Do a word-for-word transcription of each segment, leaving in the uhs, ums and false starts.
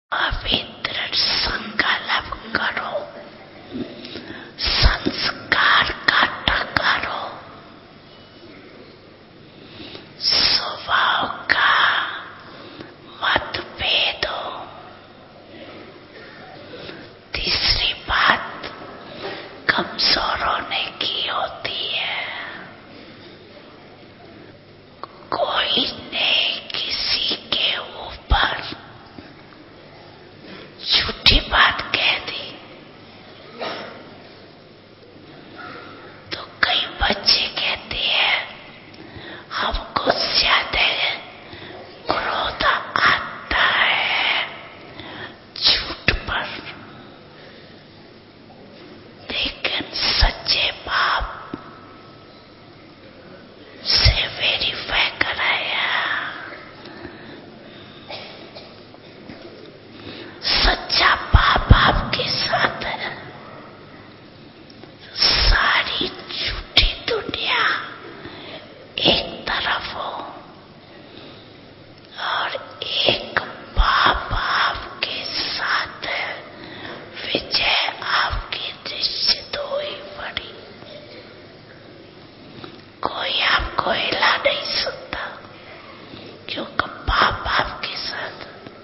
पवित्र संकल्प करो, संस्कार इकट्ठा करो, स्वभाव का मतभेद हो। तीसरी बात कमजोर होने की होती है। कोई ने किसी के ऊपर झूठी बात कह दी तो कई बच्चे कहते हैं हमको ज्यादा क्रोध आता है झूठ पर, लेकिन सच्चे बाप से वेरीफाई कराया, सच्चा बाप आपके साथ है। सारी झूठी दुनिया एक तरफ हो और एक बाप आपके साथ है, विजय आपकी निश्चित हुई पड़ी। कोई आपको हिला नहीं सकता क्योंकि बाप आपके साथ।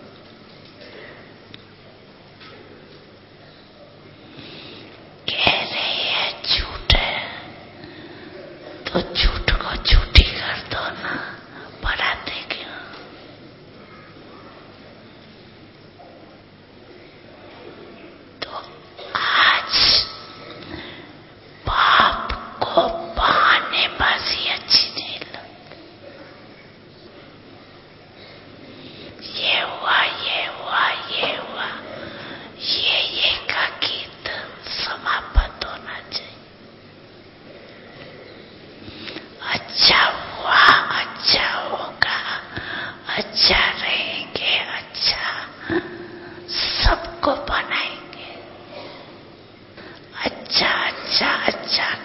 कह रहे हैं झूठ है तो झूठ को झूठी कर दो ना, बढ़ाते क्यों? तो आज बाप को बहानेबाजी अच्छी नहीं लगती। ये हुआ ये हुआ ये हुआ ये ये का गीत समाप्त होना चाहिए। अच्छा हुआ, अच्छा होगा, अच्छा रहेंगे, अच्छा सबको बनाएंगे। अच्छा अच्छा अच्छा